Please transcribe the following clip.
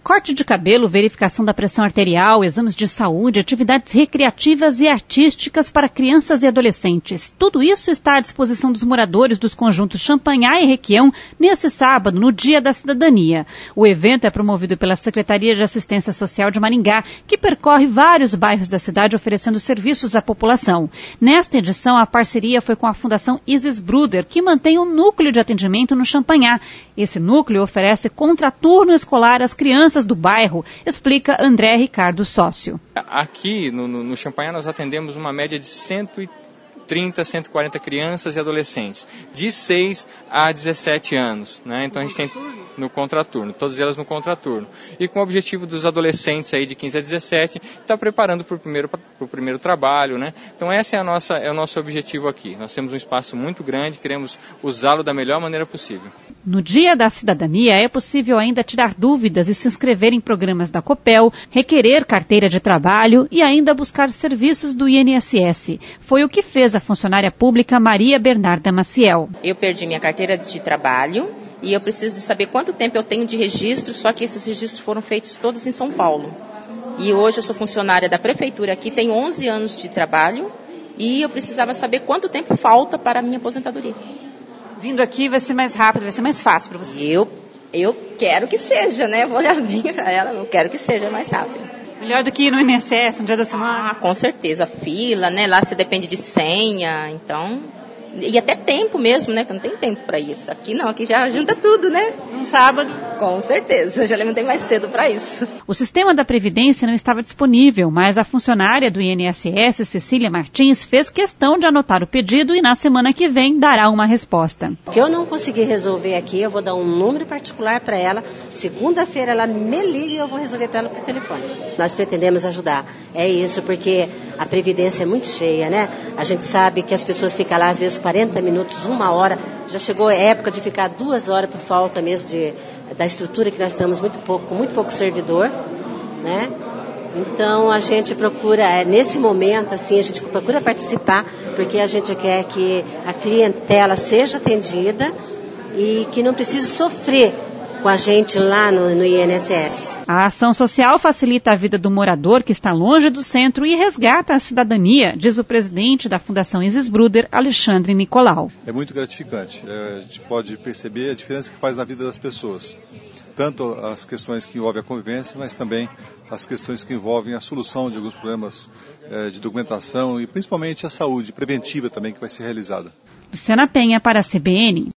Corte de cabelo, verificação da pressão arterial, exames de saúde, atividades recreativas e artísticas para crianças e adolescentes. Tudo isso está à disposição dos moradores dos conjuntos Champanhar e Requião nesse sábado, no Dia da Cidadania. O evento é promovido pela Secretaria de Assistência Social de Maringá, que percorre vários bairros da cidade oferecendo serviços à população. Nesta edição, a parceria foi com a Fundação Isis Bruder, que mantém um núcleo de atendimento no Champanhar. Esse núcleo oferece contraturno escolar às crianças do bairro, explica André Ricardo, sócio. Aqui no Champanhar nós atendemos uma média de 130, 140 crianças e adolescentes, de 6 a 17 anos. Né? Então a gente tem no contraturno, todas elas no contraturno. E com o objetivo dos adolescentes aí de 15 a 17, estar preparando para o primeiro trabalho. Né? Então esse é o nosso objetivo aqui. Nós temos um espaço muito grande, queremos usá-lo da melhor maneira possível. No Dia da Cidadania é possível ainda tirar dúvidas e se inscrever em programas da Copel, requerer carteira de trabalho e ainda buscar serviços do INSS. Foi o que fez a funcionária pública Maria Bernarda Maciel. Eu perdi minha carteira de trabalho e eu preciso de saber quanto tempo eu tenho de registro, só que esses registros foram feitos todos em São Paulo. E hoje eu sou funcionária da prefeitura aqui, tenho 11 anos de trabalho e eu precisava saber quanto tempo falta para a minha aposentadoria. Vindo aqui vai ser mais rápido, vai ser mais fácil para você. Eu quero que seja, né? Vou olhar bem para ela, eu quero que seja mais rápido. Melhor do que ir no INSS no dia da semana? Ah, com certeza. Fila, né? Lá você depende de senha, então... E até tempo mesmo, né? Que não tem tempo para isso. Aqui não, aqui já junta tudo, né? Um sábado. Com certeza, eu já levantei mais cedo para isso. O sistema da Previdência não estava disponível, mas a funcionária do INSS, Cecília Martins, fez questão de anotar o pedido e na semana que vem dará uma resposta. O que eu não consegui resolver aqui, eu vou dar um número particular para ela. Segunda-feira ela me liga e eu vou resolver para ela por telefone. Nós pretendemos ajudar. É isso, porque a Previdência é muito cheia, né? A gente sabe que as pessoas ficam lá às vezes 40 minutos, 1 hora. Já chegou a época de ficar 2 horas por falta mesmo da estrutura que nós estamos com muito pouco servidor, né? Então a gente procura, nesse momento, assim, a gente procura participar, porque a gente quer que a clientela seja atendida e que não precise sofrer com a gente lá no INSS. A ação social facilita a vida do morador que está longe do centro e resgata a cidadania, diz o presidente da Fundação Isis Bruder, Alexandre Nicolau. É muito gratificante. A gente pode perceber a diferença que faz na vida das pessoas. Tanto as questões que envolvem a convivência, mas também as questões que envolvem a solução de alguns problemas de documentação e principalmente a saúde preventiva também que vai ser realizada. Luciana Penha para a CBN.